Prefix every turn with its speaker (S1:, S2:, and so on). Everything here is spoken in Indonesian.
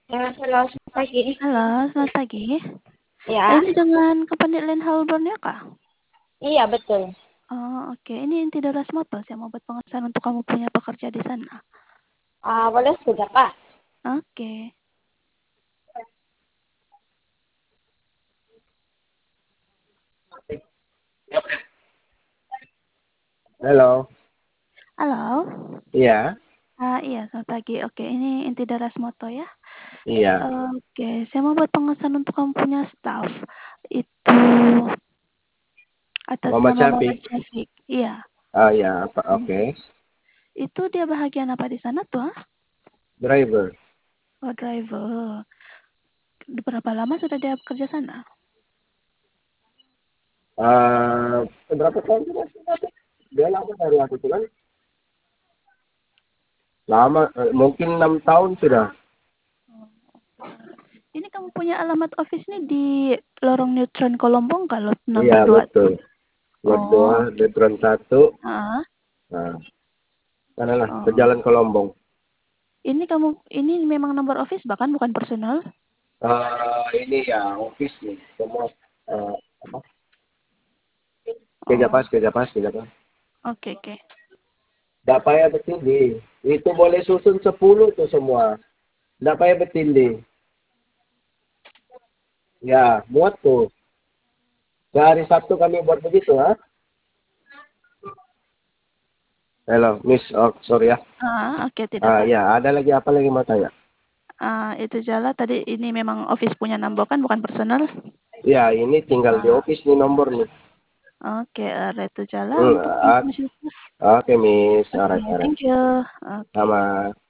S1: Halo, selamat pagi.
S2: Halo, selamat pagi.
S1: Ya,
S2: Ini dengan Company Land Halburn ya, Kak?
S1: iya betul.
S2: Oh, oke. Ini Inti Daras Motors yang mau buat pengesahan untuk kamu punya pekerja di sana.
S1: Boleh sekejap, Pak.
S2: Oke.
S3: Halo,
S2: Halo.
S3: iya,
S2: Iya, selamat pagi. Oke, ini Inti Daras Moto ya.
S3: iya.
S2: Oke, saya mau buat pengesahan untuk kamu punya staff. Itu atas
S3: Muhammad
S2: nama
S3: Syafiq.
S2: Muhammad Syafiq. Iya.
S3: Ya, Pak. Oke.
S2: Itu dia bahagian apa di sana tuh?
S3: Driver.
S2: Oh, driver. Berapa lama sudah dia bekerja sana?
S3: Berapa tahun sudah? Dia lama dari aku itu kan? Lama, mungkin 6 tahun sudah.
S2: Ini kamu punya alamat office nih di Lorong Neutron Kolombong kalau
S3: Iya,
S2: nomor 2.
S3: betul. Lot
S2: Oh,
S3: 2,
S2: oke.
S3: Detron 1.
S2: Heeh.
S3: Nah, sanalah, ke
S2: Oh.
S3: Jalan Kelombong.
S2: Ini memang nomor office bahkan bukan personal.
S3: Ini ya, office nih. Semua, uh, apa?
S2: Oh,
S3: Kerja pas.
S2: oke oke.
S3: Nggak payah bertindih. Itu boleh susun 10 tuh semua. Nggak payah bertindih. Ya, muat tuh. Sehari Sabtu kami buat begitu, ha? Halo, Miss. Oh, sorry ya.
S2: Oke, tidak apa.
S3: Ya, ada lagi apa lagi mau tanya?
S2: Itu Jala tadi ini memang office punya number kan bukan personal.
S3: Ya, ini tinggal di
S2: Ah,
S3: office nih nomor nih.
S2: oke, itu Jala
S3: Hmm,
S2: untuk
S3: ah,
S2: informasi.
S3: oke, Miss.
S2: Oke,
S3: Alright.
S2: thank you. Oke.
S3: Sama.